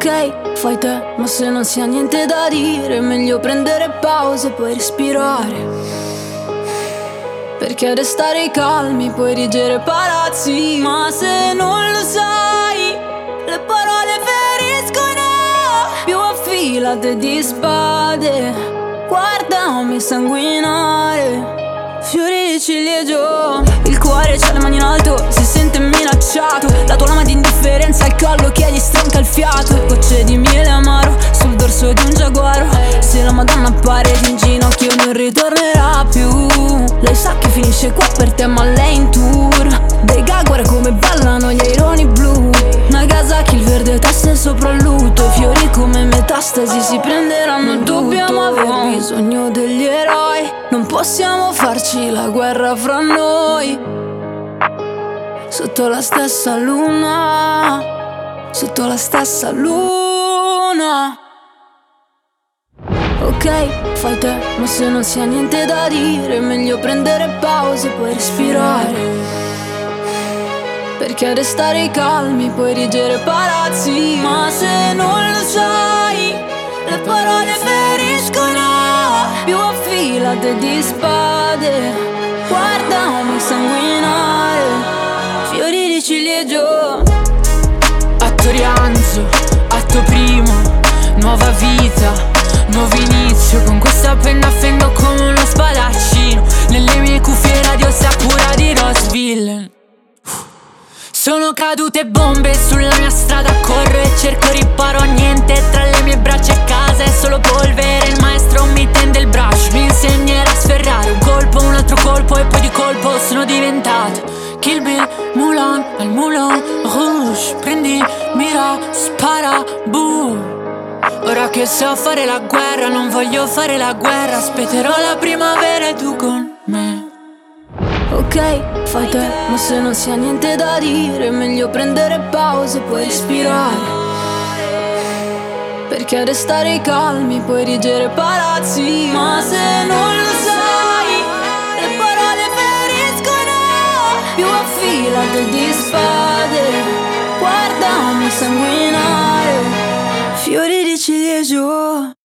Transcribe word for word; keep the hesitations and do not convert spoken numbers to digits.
Ok, fai te, ma se non si ha niente da dire, è meglio prendere pause e poi respirare. Perché restare calmi puoi erigere palazzi, ma se non lo sai, le parole feriscono più affilate di spade. Guardami sanguinare, fiori di ciliegio. Il cuore c'ha le mani in alto, si sente minacciato. La tua lama di indifferenza al collo che gli stronca il fiato. Gocce di miele amaro sul dorso di un giaguaro. Se la Madonna appare in ginocchio non ritornerà più. Lei sa che finisce qua per te ma lei in tour. Dei gag, guarda come ballano gli aironi blu. Nagasaki, il verde teste sopra il lutto. Fiori come metastasi si prenderanno tutto. Non dobbiamo aver bisogno degli eroi, non possiamo farci la guerra fra noi. Sotto la stessa luna, sotto la stessa luna. Ok, fai te, ma se non si ha niente da dire, è meglio prendere pause e poi respirare. Perché restare calmi puoi erigere palazzi, ma se non lo sai, le parole feriscono più affilate di spade. Guardami sanguinare, fiori di ciliegio. Atto rianzo, atto primo, nuova vita, nuovo inizio. Con questa penna fendo come uno spadaccino. Nelle mie cuffie radio sta cura di Roseville. Sono cadute bombe sulla mia strada, corro e cerco riparo a niente. Tra le mie braccia e casa è solo polvere. Il maestro mi tende il braccio, mi insegnerà a sferrare. Un colpo, un altro colpo e poi di colpo sono diventato Kill Bill, Mulan, al Moulin Rouge. Prendi, mira, spara, boom. Ora che so fare la guerra, non voglio fare la guerra. Aspetterò la primavera e tu con me. Ok, fai te, ma se non si ha niente da dire, è meglio prendere pause e poi respirare. Perché restare calmi puoi erigere palazzi, ma se non lo sai, le parole feriscono più affilate di spade. Guardami sanguinare, fiori di ciliegio.